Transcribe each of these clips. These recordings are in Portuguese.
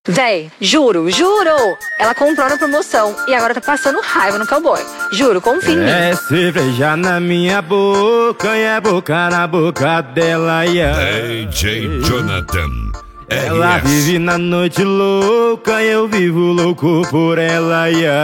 Véi, juro, ela comprou na promoção e agora tá passando raiva no cowboy. Juro, confia em mim. É cerveja na minha boca e é boca na boca dela, DJ Jonathan. Ela vive na noite louca e eu vivo louco por ela,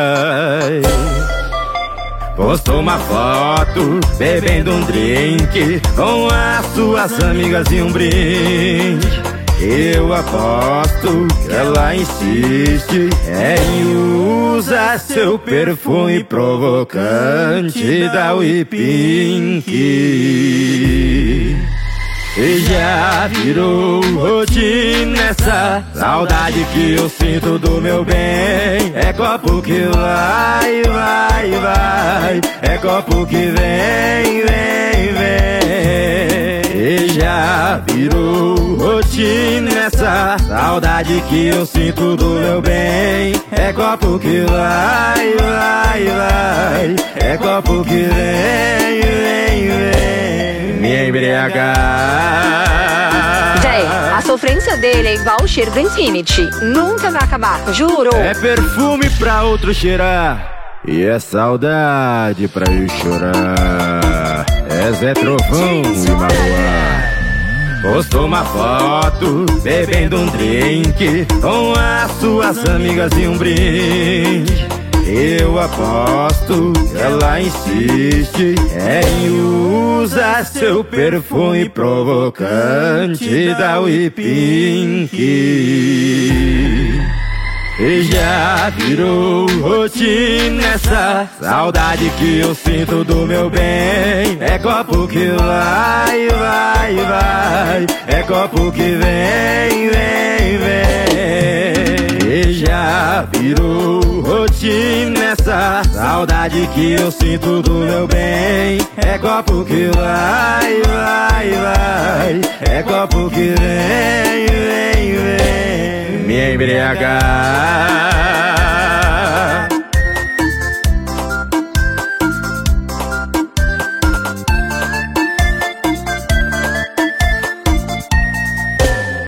Postou uma foto, bebendo um drink com as suas amigas e um brinde. Eu aposto que ela insiste em usar seu perfume provocante da Whippink. E já virou rotina essa saudade que eu sinto do meu bem. É copo que vai, vai, vai, é copo que vem, vem, vem. E já virou rotina essa saudade que eu sinto do meu bem. É copo que vai, vai, vai, é copo que vem, vem, vem. Me embriagar. Véi, a sofrência dele é igual o cheiro do Infinity. Nunca vai acabar, juro. É perfume pra outro cheirar e é saudade pra eu chorar. É Zé Trovão e Mauá. Postou uma foto, bebendo um drink com as suas amigas e um brinde. Eu aposto que ela insiste em usar seu perfume provocante da Whippink. E já virou rotina essa saudade que eu sinto do meu bem. É copo que vai, vai, vai, é copo que vem, vem, vem. E já virou rotina essa saudade que eu sinto do meu bem. É copo que vai, vai, vai, é copo que vem, vem, vem. Me embriagar.